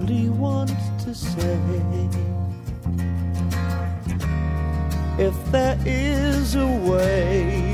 he want to say? If there is a way,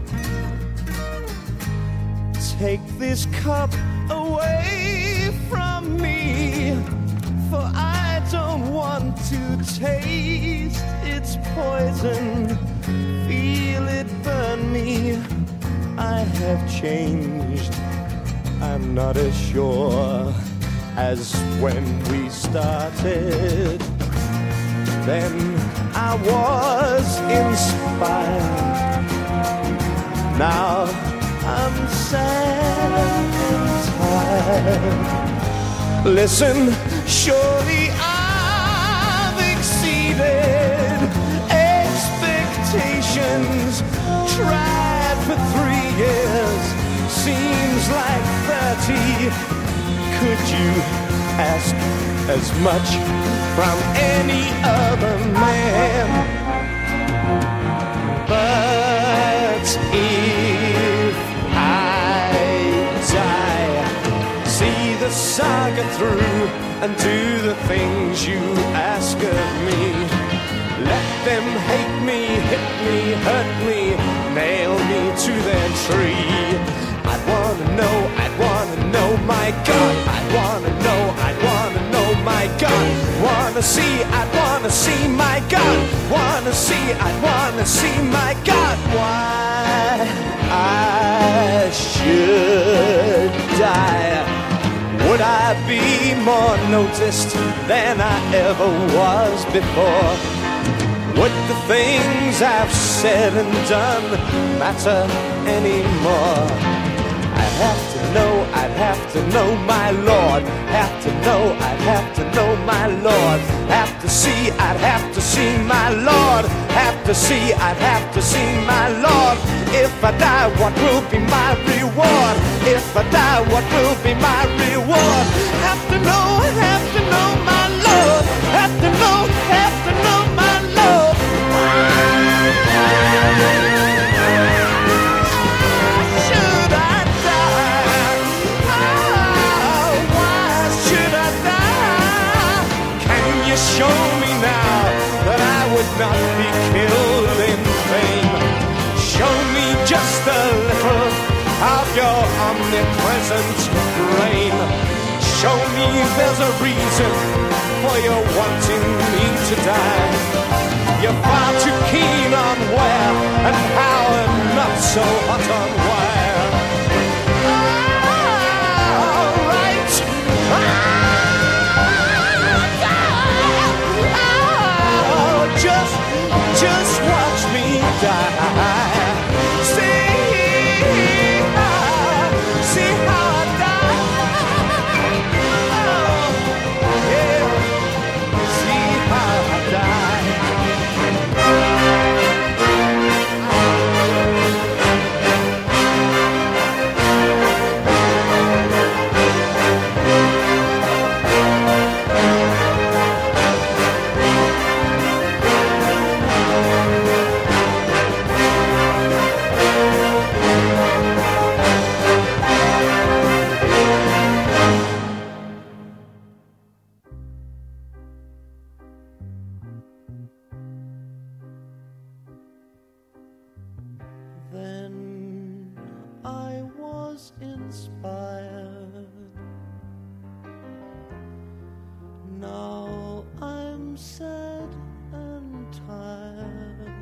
take this cup away from me, for I don't want to taste its poison, feel it burn me. I have changed, I'm not as sure as when we started. Then I was inspired, now I'm sad and tired. Listen, surely I've exceeded expectations. Tried for 3 years, seems like 30. Could you ask as much from any other man? But if I die, see the saga through and do the things you ask of me. Let them hate me, hit me, hurt me, nail me to their tree. I'd wanna know, my God. I'd wanna know, my God. Wanna see, I'd wanna see, my God. Wanna see, I'd wanna see, my God. Why I should die? Would I be more noticed than I ever was before? Would the things I've said and done matter anymore? I'd have to know, my Lord. Have to know, I'd have to know, my Lord. Have to see, I'd have to see, my Lord. Have to see, I'd have to see, my Lord. If I die, what will be my reward? If I die, what will be my reward? Have to know, my Lord. Have to know, my Lord. Should I die? Oh, why should I die? Can you show me now that I would not be killed in vain? Show me just a little of your omnipresent reign. Show me there's a reason for your wanting me to die. You're far too keen on where and how and not so hot on where. All right. Just watch me die. See how I die. Yeah. See how I die. Then I was inspired. Now I'm sad and tired.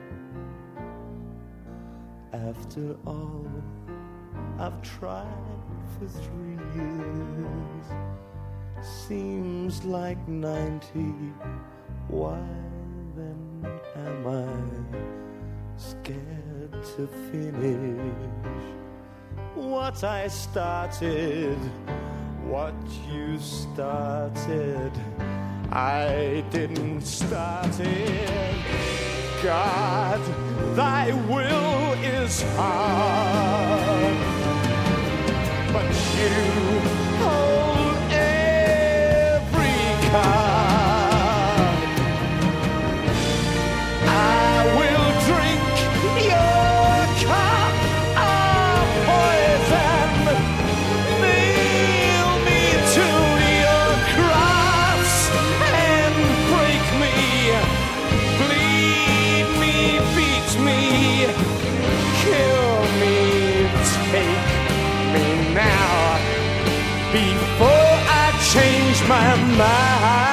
After all I've tried for 3 years, seems like 90. Why then am I scared to finish what I started? What you started, I didn't start it. God, thy will is hard, but you hold every card. I will drink your cup of poison, nail me to your cross. before I change my mind.